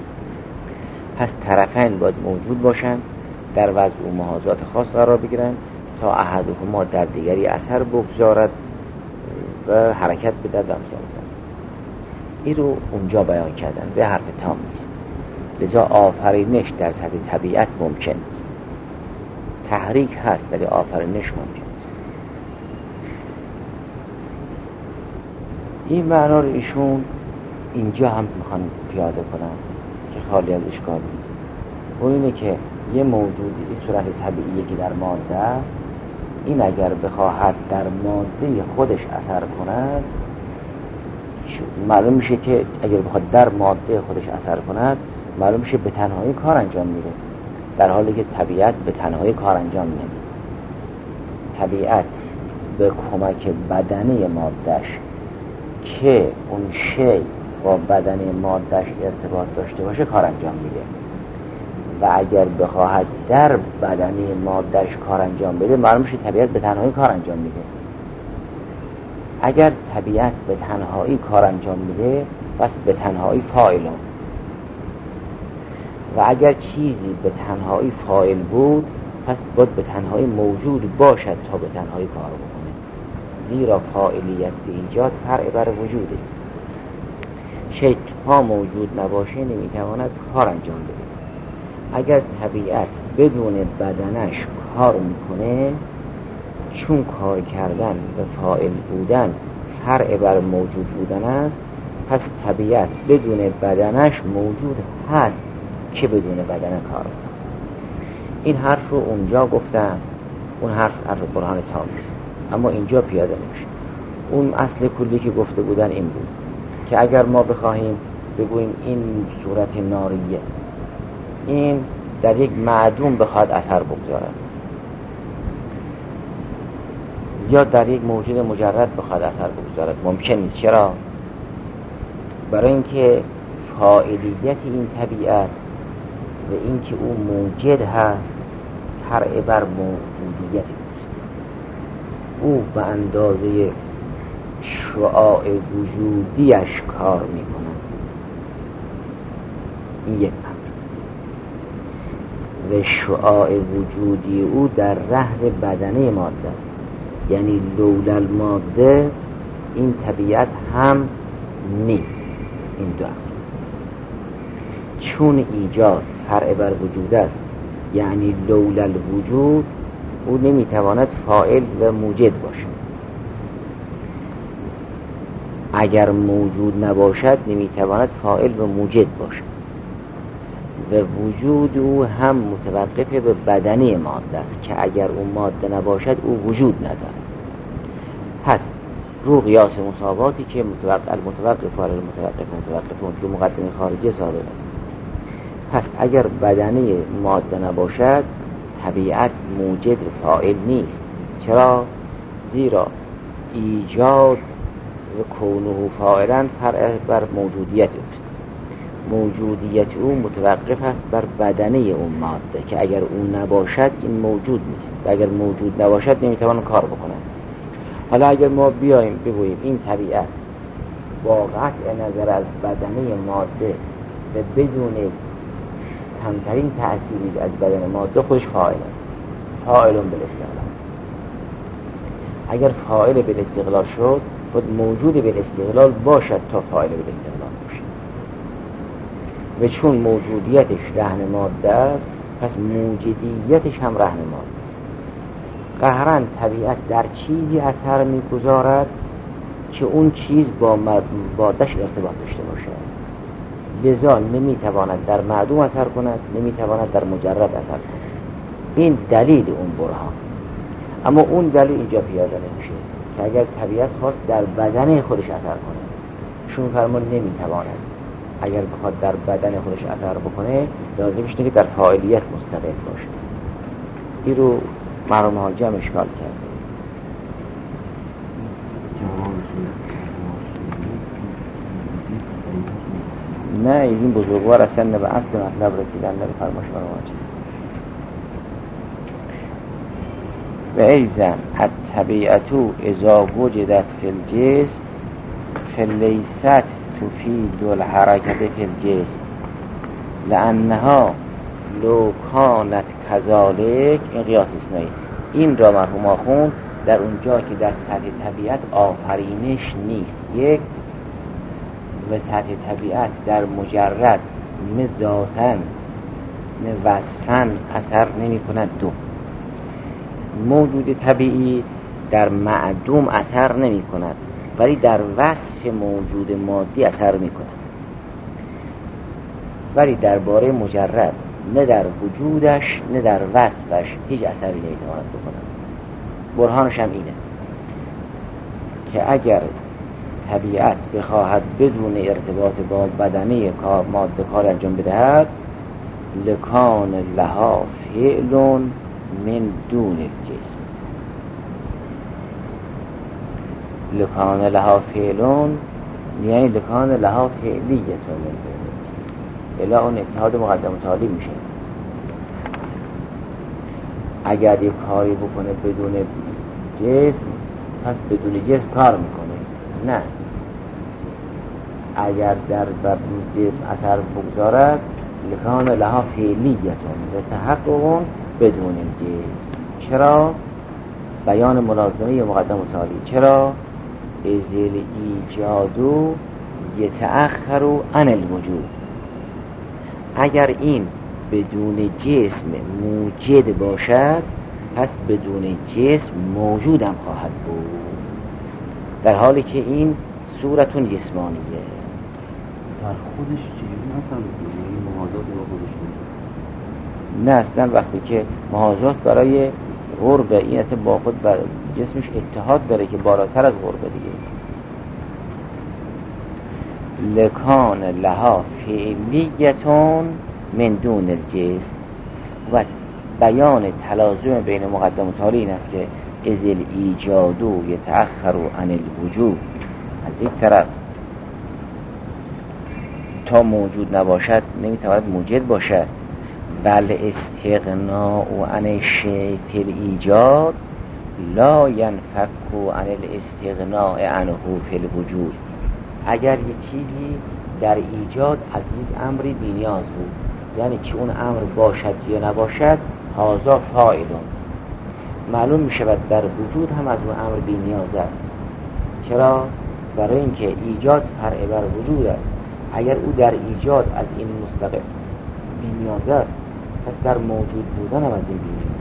پس طرفین باید موجود باشند، در وضع و محاذات خاص قرار بگیرند تا احدهما در دیگری اثر بگذارد و حرکت بدهد و امثال ذلک. این رو اونجا بیان کردن، به حرف تام نیست. لذا آفرینش در سطح طبیعت ممکن نیست. تحریک هست ولی آفرینش ممکن نیست. این معنا رو ایشون اینجا هم میخوان پیاده کنن که خالی از اشکال نیست. و اینه که یه موجودی این صورت طبیعیه که در ماده، این اگر بخواهد در ماده خودش اثر کند، معلوم میشه که اگر بخواد در ماده خودش اثر کند، معلوم میشه به تنهایی کار انجام میده، در حالی که طبیعت به تنهایی کار انجام نمیده. طبیعت به کمک بدنه مادهش که اون شی با بدنه مادهش ارتباط داشته باشه کار انجام میده، و اگر بخواهد در بدنه مادهش کار انجام بده، معلوم میشه طبیعت به تنهایی کار انجام میده. اگر طبیعت به تنهایی کار انجام میده، پس به تنهایی فاعلون، و اگر چیزی به تنهایی فاعل بود، پس باید به تنهایی موجود باشد تا به تنهایی کار بکنه، زیرا فاعلیت به ایجاد فرع بر وجوده. شیء تا موجود نباشه نمیتواند کار انجام بده. اگر طبیعت بدون بدنش کار میکنه، چون کار کردن و فاعل بودن فرع بر موجود بودن است، پس طبیعت بدون بدنش موجود هست که بدون بدن کار کنه. این حرف رو اونجا گفتم، اون حرف حرف برهان تام نیست، اما اینجا پیاده نمیشه. اون اصل کلی که گفته بودن این بود که اگر ما بخواهیم بگوییم این صورت ناریه، این در یک معدوم بخواد اثر بگذارد یا در یک موجود مجرد بخواد اثر بگذارد، ممکن نیست. چرا؟ برای اینکه فاعلیت این طبیعت و اینکه او موجد هست فرع بر موجودیت او به اندازه شعاع وجودیش کار میکنه. این یک امر. و شعاع وجودی او در رهن بدنه ماده، یعنی لولا الماده این طبیعت هم نیست. این دو امر. چون ایجاد فرع بر وجود است، یعنی لولا الوجود، او نمیتواند فاعل و موجد باشد. اگر موجود نباشد نمیتواند فاعل و موجد باشد. و وجود او هم متوقف به بدنه ماده است که اگر اون ماده نباشد او وجود ندارد. پس رو قیاس مساواتی که متوقف المتوقف علی المتوقف متوقفون که مقدمه خارجه صادق است. پس اگر بدنه ماده نباشد طبیعت موجد فاعل نیست. چرا؟ زیرا ایجاد و کونه فاعلا فرع بر موجودیت اوست. موجودیت او متوقف است بر بدنه اون ماده که اگر اون نباشد این موجود نیست و اگر موجود نباشد نمیتوان کار بکنند. حالا اگر ما بیایم بگوییم این طبیعت با قطع نظر از بدنه ماده و بدون کمترین تأثیری از بدن ماده خودش فاعل است، فاعلون بالاستقلال. اگر فاعل بالاستقلال شد خود موجود بالاستقلال باشد تا فاعل بالاستقلال باشد و چون موجودیتش رهن ماده است پس موجودیتش هم رهن ماده است. قهرن طبیعت در چیزی اثر میگذارد که اون چیز با مادهش ارتباط داشته باشد، لذا نمیتواند در معدوم اثر کند، نمیتواند در مجرد اثر کند. این دلیل اون برهان. اما اون دلیل اینجا پیاده نمیشه که اگر طبیعت خواست در بدن خودش اثر کنه، چون فرمان نمیتواند. اگر بخواد در بدن خودش اثر بکنه لازمش اینه که در فاعلیت مستقل باشه. این رو مرحوم حاجی هم اشکال کرده. نه این بزرگوار اصلا نه به اصل مطلب رسیدن، نه به فرماش مرحوم حاجی. و ایزن الطبیعتو اذا وجدت فی الجسم فلیست تفید الحرکت فی الجسم لانها لو کانت کذالک. این قیاس اثنایی. این را مرحوم آخوند در اونجا که در سطح طبیعت آفرینش نیست یک و سطح طبیعت در مجرد نه ذاتاً نه وصفاً اثر نمی کند. دو، موجود طبیعی در معدوم اثر نمی کند ولی در وصف موجود مادی اثر می کند، ولی درباره مجرد نه در وجودش نه در وصفش هیچ اثری نمیتواند بکند. برهانش هم اینه که اگر طبیعت بخواهد بدون ارتباط با بدنه ماده کار انجام بدهد لکان لها فعل من دون الجسم. لکان لها فعل یعنی لکان لها فعلیت من دون الجسم. الا اون اتحاد مقدم تالی میشه. اگر یک کاری بکنه بدون جسم پس بدون جسم کار میکنه. نه، اگر در جسم اثر بگذارد لکان لها فعلیتون و تحققون بدون الجسم. چرا؟ بیان ملازمه مقدم تالی. چرا؟ ازل ایجادو یتأخرو عن الوجود. اگر این بدون جسم موجد باشد پس بدون جسم موجودم خواهد بود، در حالی که این صورتون جسمانیه. در خودش چیزی اصلا این محاضات با خودش بود؟ نه اصلا وقتی که محاضات برای غرب این اصلا با خود بر جسمش اتحاد داره که بالاتر از غرب دیگه. لکان لها فعلیتون من دون الجسم. و بیان تلازم بین مقدم و تالی این است که ازل ایجادو یتأخر عن الوجود. از یک طرف تا موجود نباشد نمیتواند موجد باشد، بل استغناء عن الشیء فی الایجاد لا ینفک عن الاستغناء عنه فی الوجود. اگر یک چیزی در ایجاد از یک امری بی‌نیاز بود، یعنی که اون امر باشد یا نباشد هذا فاعلون، معلوم می شود در وجود هم از اون امر بی‌نیاز است. چرا؟ برای اینکه ایجاد فرع بر وجود است. اگر او در ایجاد از این مستقل بی‌نیاز است پس در موجود بودن هم از این بی‌نیاز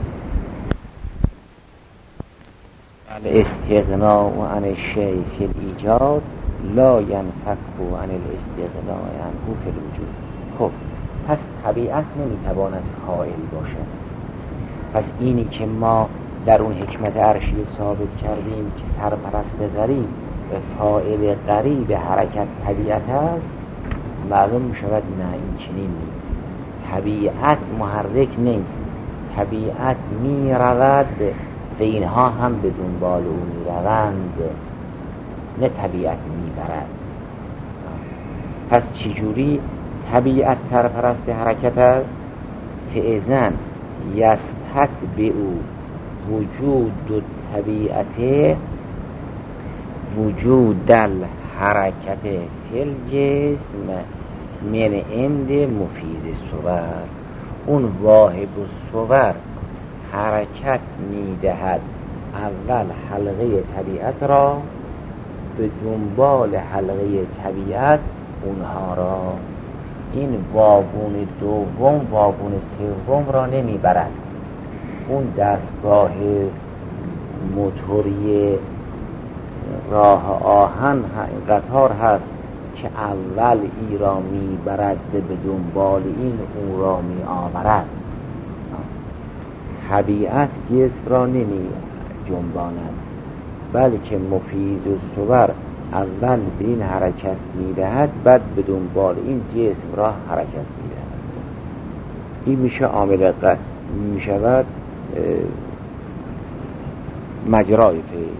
است. الاستغناء عن الشیء فی الایجاد لا ینفک عن الاستغناء عنه فی الوجود. خب پس طبیعت نمیتواند فاعل باشد. پس اینی که ما در اون حکمت عرشی ثابت کردیم که سرپرست غریب و فاعل غریب حرکت طبیعت است، معلوم می شود نه، این چنین نیست. طبیعت محرک نیست، طبیعت می رود و اینها هم به دنبال او می روند، نه طبیعت می برد. پس چجوری طبیعت سرپرست حرکت است؟ فاذن یستتبع وجود طبیعت وجود الحرکت فی الجسم من عند مفید الصور. اون واهب الصور حرکت میدهد اول حلقه طبیعت را، به دنبال حلقه طبیعت اونها را. این واگون دوم واگون سوم را نمیبرد. اون دستگاه موتوری راه آهن قطار هست که اول ای را میبرد به دنبال این اون را می آورد. طبیعت جسم را نمی جنباند، بلکه مفید الصور اول به این حرکت میدهد، بعد به دنبال این جسم را حرکت میدهد. این میشه عامل قطع، میشود مجرای فعل.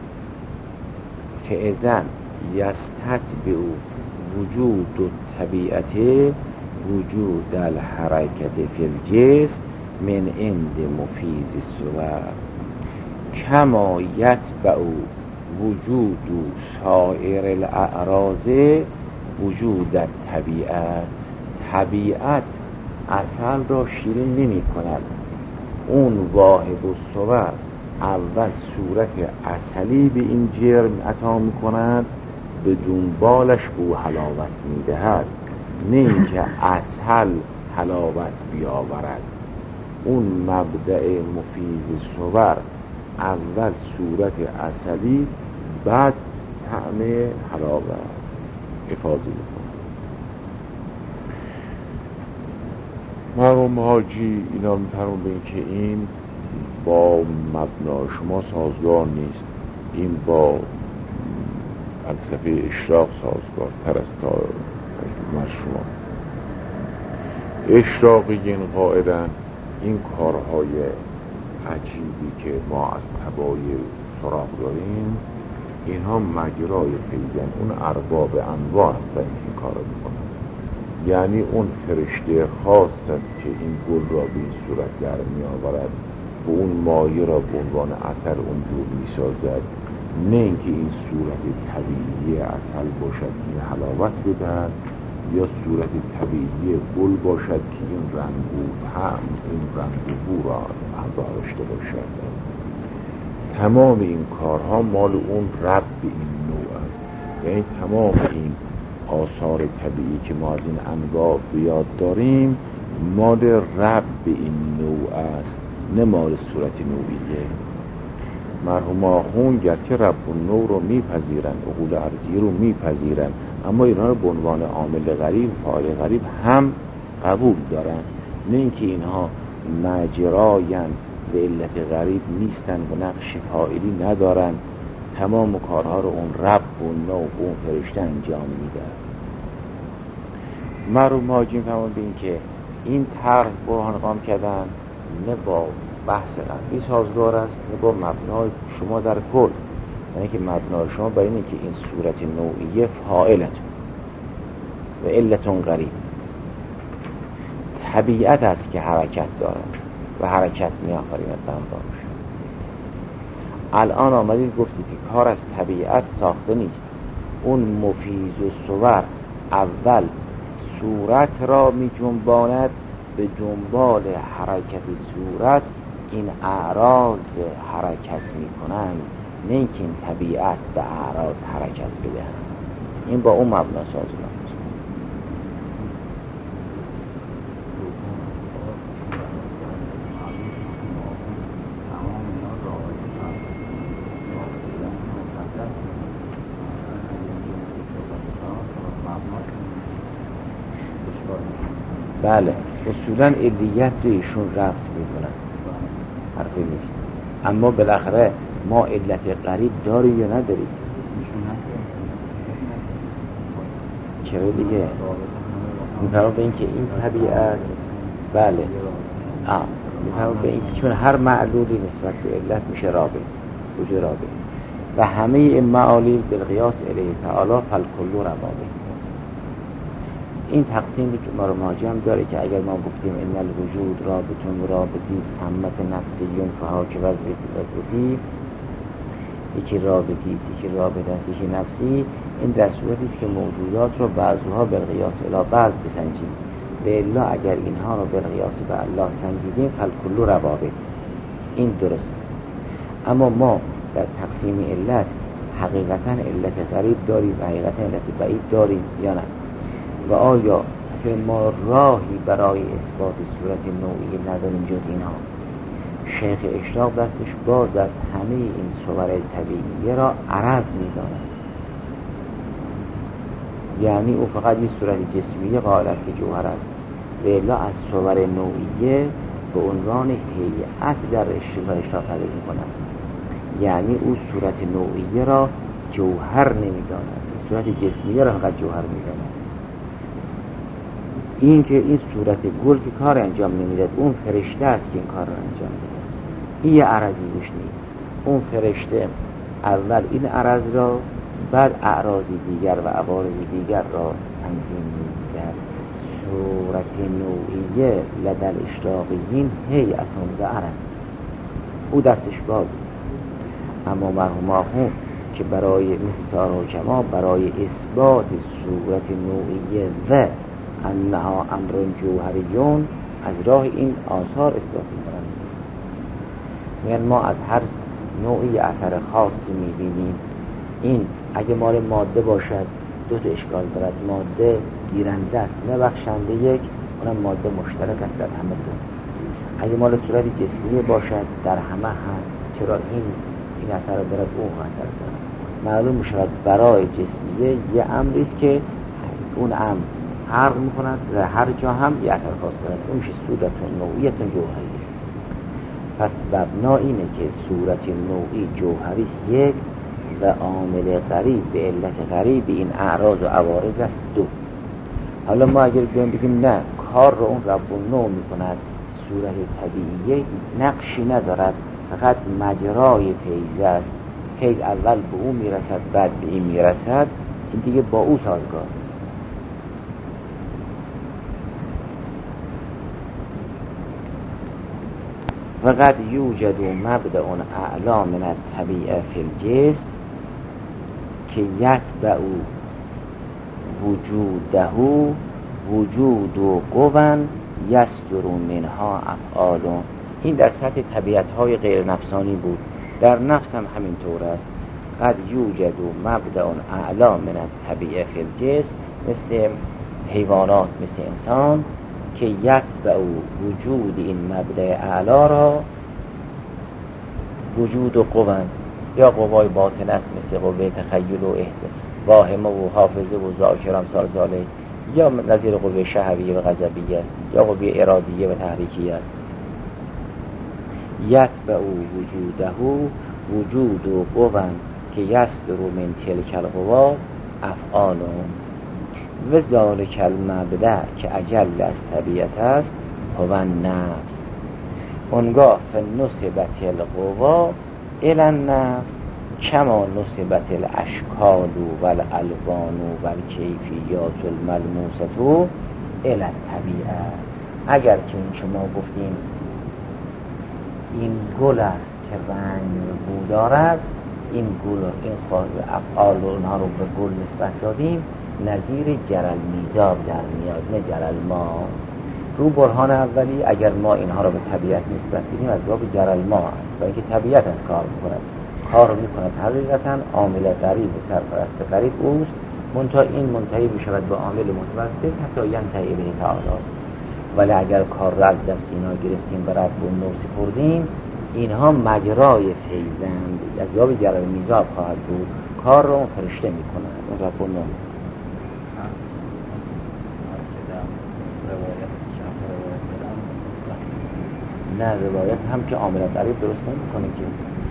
فاذن یستتبع وجود طبیعت وجود الحرکت فی الجسم من عند مفید الصور کما یتبع وجود سایر الاعراض وجود الطبیعت. طبیعت اصل را شیرین نمی کند. اون واحد الصور اول صورت اصلی به این جرم عطا می کند، به دنبالش به حلاوت می دهد، نه اینکه اصل حلاوت بیاورد. اون مبدأ مفید صور اول صورت اصلی، بعد طعم حلاوت افاضه می کند. مرحوم حاجی اینا می‌فرمون به این که این با مبنای شما سازگار نیست، این با فلسفه اشراق سازگار تر است تا از شما. اشراقیین قاعدن این کارهای عجیبی که ما از تبای سراغ داریم، اینها مجرای پیدن اون ارباب انواع هستن این کار رو میکنن. یعنی اون فرشته خاص است که این گل را به این صورت در می آورد و اون مایه را به عنوان عسل اونجور می سازد، نه اینکه این صورت طبیعی عسل باشد که این حلاوت بدهد، یا صورت طبیعی گل باشد که این رنگ و طعم، این رنگ و بو را داشته باشد. تمام این کارها مال اون رب به این نوع است. یعنی تمام این آثار طبیعی که ما از این انواع بیاد داریم مال رب به این نوع است، نه مال صورت نوعیه. مرحوم آخوند گرچه رب النوع رو میپذیرن، عقول ارضی رو میپذیرن، اما اینا رو به عنوان عامل غریب، فاعل غریب هم قبول دارن، نه اینکه اینها مجراین به علت غریب نیستن و نقش فاعلی ندارن. تمام کارها رو اون رب و نوع و اون فرشته انجام میده. مرحوم حاجی فرمون به این که این طرح برهان قام کردن نه با بحث قبلی سازگار است، نه با مبنای شما در کل. یعنی که مبنای شما برای اینه که این صورت نوعیه فاعلتون و علتون غریب طبیعت است که حرکت دارد و حرکت می آفریند بنباش. الان آمدید گفتید که کار از طبیعت ساخته نیست. اون مفیز و صور اول صورت را می جنباند، به دنبال حرکت صورت این اعراض حرکت می کنند، نه اینکه این طبیعت به اعراض حرکت بدهند. این با اون مبنا سازگار است. بله اصولا علیت رو ایشون رفت میکنن، حرفی نیست. اما بالاخره ما علت قریب داریم یا نداریم؟ چرا دیگه میفرما به این که این طبیعت بله آه میفرما به این که چون هر معلولی نسبت به علت میشه رابط وجود رابط و همه این معالیل بالقیاس الیه تعالی فالکل رابط. این تقسیمی که ما رو ماجم داره که اگر ما گفتیم ان الوجود رابطون و رابطی سمت نفسیون فها که وظیفتی یکی رابطی یکی رابطه یکی نفسی، این در صورتی است که موجودات رو بعضها بالقیاس الی بعض بسنجیم و الا اگر اینها رو بالقیاس به الله سنجیدیم فالکل روابط. این درست. اما ما در تقسیم علت حقیقتا علت غریب داریم و حقیقتا علت بعید داریم یا نه؟ و آیا که ما راهی برای اثبات صورت نوعی نداریم جز اینها؟ شیخ اشراق دستش باز از همه این صور طبیعیه را عرض می‌داند، یعنی او فقط این صورت جسمیه قائل است که جوهر است و الا از صور نوعیه به عنوان هیئت در اشراق تعریف می‌کند، یعنی او صورت نوعیه را جوهر نمی‌داند، صورت جسمیه را فقط جوهر می‌داند. این که این صورت گل که کار انجام نمیداد، اون فرشته است که این کار را انجام میده. این یه عرضی روش نیست. اون فرشته اول این عرض را، بعد اعراضی دیگر و عوارض دیگر را تنظیم می‌کرد. صورت نوعیه لدل اشراقیین هیئتون و عرض، او دستش باز. اما مرحوم آخوند که برای مثل سایر حکما برای اثبات صورت نوعیه و انها امر جوهریون از راه این آثار اثبات می‌کنند. یعنی ما از هر نوعی اثر خاصی می‌بینیم. این اگه مال ماده باشد دو تا اشکال دارد، ماده گیرنده است نه بخشنده یک، اونم ماده مشترک است در همه دو. اگه مال صورت جسمی باشد در همه هست، چرا این این اثر دارد اون اثر دارد. معلوم می‌شود برای جسمیه یه امری است که اون امر فرق می‌کند و هر جا هم یه اثر خاص دارد، اون میشه صورت نوعیت جوهری. پس مبنا اینه که صورت نوعی جوهری یک و عامل غریب به علت غریب این اعراض و عوارض است دو. حالا ما اگر بیایم بگیم نه کار رو اون رب النوع می‌کند، صورت طبیعیه نقشی ندارد، فقط مجرای فیض است، فیض اول به او میرسد بعد به این میرسد، این دیگه با او سازگار. فقط یوجد مبدأ اعلا من الطبیعه فی الجسم که یتبع وجوده وجود و قوان یصدر منها افعال. این در سطح طبیعت‌های غیر نفسانی بود، در نفس هم همین طور است. قد یوجد مبدأ اعلا من الطبیعه فی الجسم، مثل حیوانات مثل انسان که یتبع وجود این مبدأ اعلا را وجود و قوان، یا قوای باطن است مثل قوه تخیل و واهمه و حافظه و ذاکران سالساله، یا نظیر قوه شهویه و غضبیه است، یا قوه ارادیه و تحریکیه است. یتبع وجوده وجود و قوان که یصدر من تلک القوا افعال و ذالک المبدأ که اجل از طبیعت است هو النفس. اونگاه فنصبت القوا الی النفس کما نصبت الاشکال و الالوان و الکیفیات الملموسه الی الطبیعه. اگر که این که ما گفتیم این گل است که رنگ بو دارد، این گل این خواهد افعال و اونها رو به گل نسبت دادیم، نظیر جرل میزاب در میاد نه جرل ما. رو برهان اولی اگر ما اینها رو به طبیعت نسبت بدیم از باب جرل ما است و اینکه طبیعت از کار میکند، کار رو میکند حقیقتا عامل غریب و سرپرست غریب اوست، منتها این منتهی میشود به عامل متوسط حتی ینتهی به تعالی. ولی اگر کار را از دست اینا گرفتیم و رب النوع سپردیم، اینها مجرای فیضند، از باب جرل میزاب خواهد بود، کار رو اون فرشته میکنند، اون رب النوع. نه روایت هم که عامل غریب درست نمی‌کنه که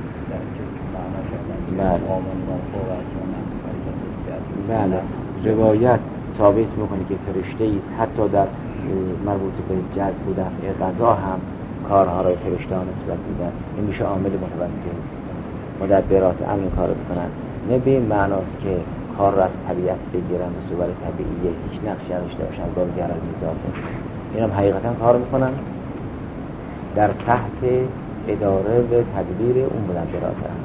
بله روایت ثابت میکنه که فرشته ای حتی در مربوط به جذب و دفع قضا هم کارها را فرشته ها نسبت میدن. این میشه عامل متوسط. مدبرات امن کار بکنن، نه به این معناست که کار را از طبیعت بگیرن و صور طبیعیه هیچ نقشی نداشته باشن با گرد میزاده. این هم حقیقتا کار میکنن در تحت اداره و تدبیر اون مدبرات هم.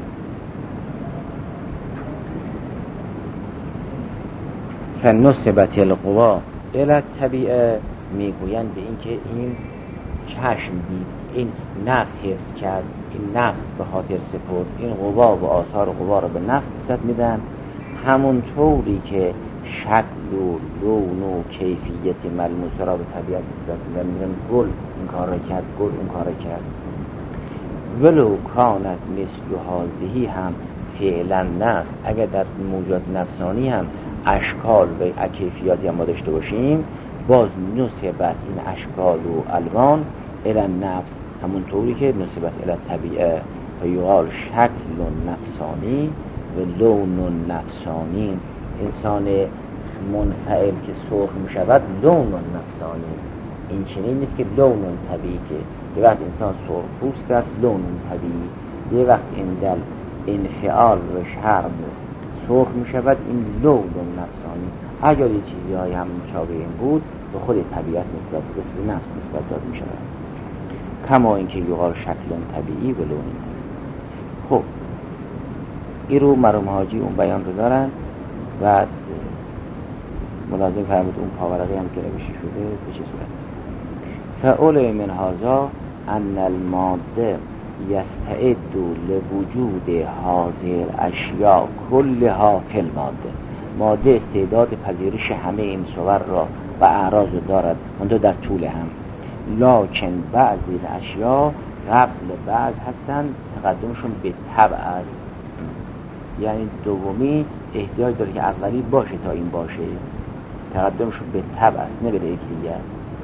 فنصبت القوا الی الطبیعه، میگویند به این که این چشم دید، این نفس حفظ کرد، این نفس به خاطر سپرد، این قوا و آثار قوا را به نفس نسبت میدن، همون طوری که شکل و لون و کیفیت ملموسه را به طبیعت نسبت میدن. میگن گل این کار را کرد، گل اون کار را کرد. ولو کانت مثل هذه هم فعلا نفس، اگر در موجودات نفسانی هم اشکال و کیفیاتی هم ما داشته باشیم، باز نسبت این اشکال و الوان الی نفس، همون طوری که نسبت الی طبیعه و یقال شکل نفسانی و لون نفسانی. انسان منفعل که سرخ می شود لون نفسانی، این چنین نیست که لون طبیعی، که یه وقت انسان سرخ پوست است لون طبیعی، یه وقت این دل انفعال و شرم سرخ می شود این لون نفسانی. اگر یه چیزی های هم مشابه این بود به خود طبیعت نسبت به نفس نسبت داد می شود، کما اینکه یقال شکل طبیعی و لون. خب این رو مرحوم حاجی اون بیان رو دارن. بعد ملازم فرمود اون پاورقی هم که نوشته شده به چه صورت. فعول من هذا ان الماده یستعد لوجود حاضر اشیاء کلها فی الماده. ماده استعداد پذیرش همه این صور را و اعراض دارد، منتها در طول هم. لکن بعضی اشیاء قبل بعض هستن، تقدمشون به طبع است. یعنی دومی احتیاج داره که اولی باشه تا این باشه، تقدمشون به طبع است نه به یکی‌دیگر.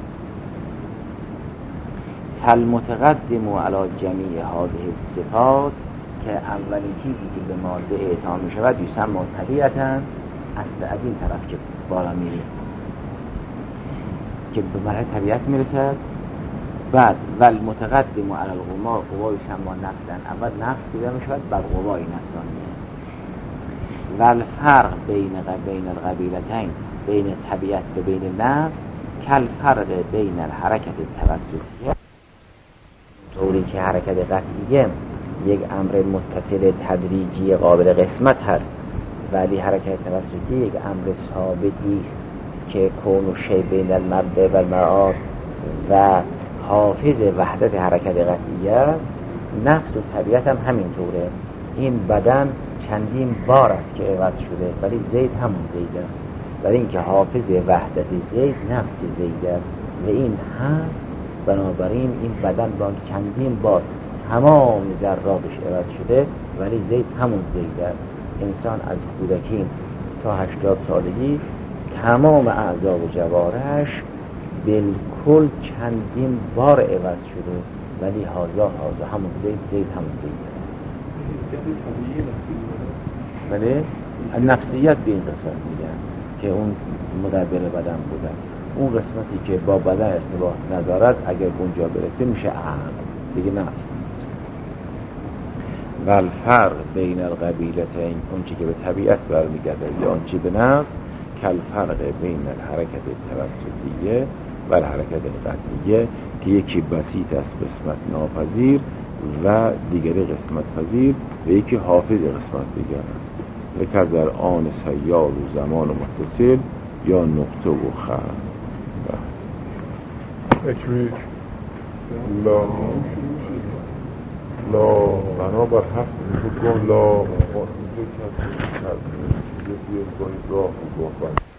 فالمتقدم علی جمیع هذه الصفات، که اولین چیزی که به ماده اعطا می شود یسمى طبیعتاً، اصل از این طرف که بالا میره که به مرحله طبیعت میرسد. بعد والمتقدم علی القوا، قوا یسمى نفساً، اول نفس دیده می شود بعد قوای نفسانیه. والفرق بین بین القبیلتین، بین طبیعت و بین نفس، کالفرق بین الحرکت التوسطیه، طوری که حرکت قطعیه یک امر متصل تدریجی قابل قسمت هست، ولی حرکت توسطی یک امر ثابتی است که کون و شی بین المبدأ و المعاد و حافظ وحدت حرکت قطعیه. نفس و طبیعت هم همین طوره. این بدن چندین بار است که عوض شده، ولی زید همون زید است، ولی اینکه حافظ وحدت زید نفس زید است و این هم بنابراین این بدن با چندین بار تمام ذراتش عوض شده، ولی زید همون زید است. انسان از کودکی تا هشتاد سالگی تمام اعضا و جوارحش بالکل چندین بار عوض شده، ولی هازا هازا همون زید زید همون زید است. ولی نفسیت به این قسمت میگن که اون مدبر بدن بودن، اون قسمتی که با بدن ارتباط ندارد اگر اونجا برسه میشه عقل دیگه نفس. والفرق بین القبیلتین، اون چی که به طبیعت برمیگرده یا اون چی به نفس، کالفرق بین الحرکت توسطیه و الحرکت قطعیه، که یکی بسیط است قسمت ناپذیر و دیگری قسمت پذیر و یکی حافظ قسمت دیگر است. یکی در آن سیار و زمان و متصل یا نقطه و خط. اکمیل لا لا بنابر هفت میگون لا یکی از یکی از راه و گفت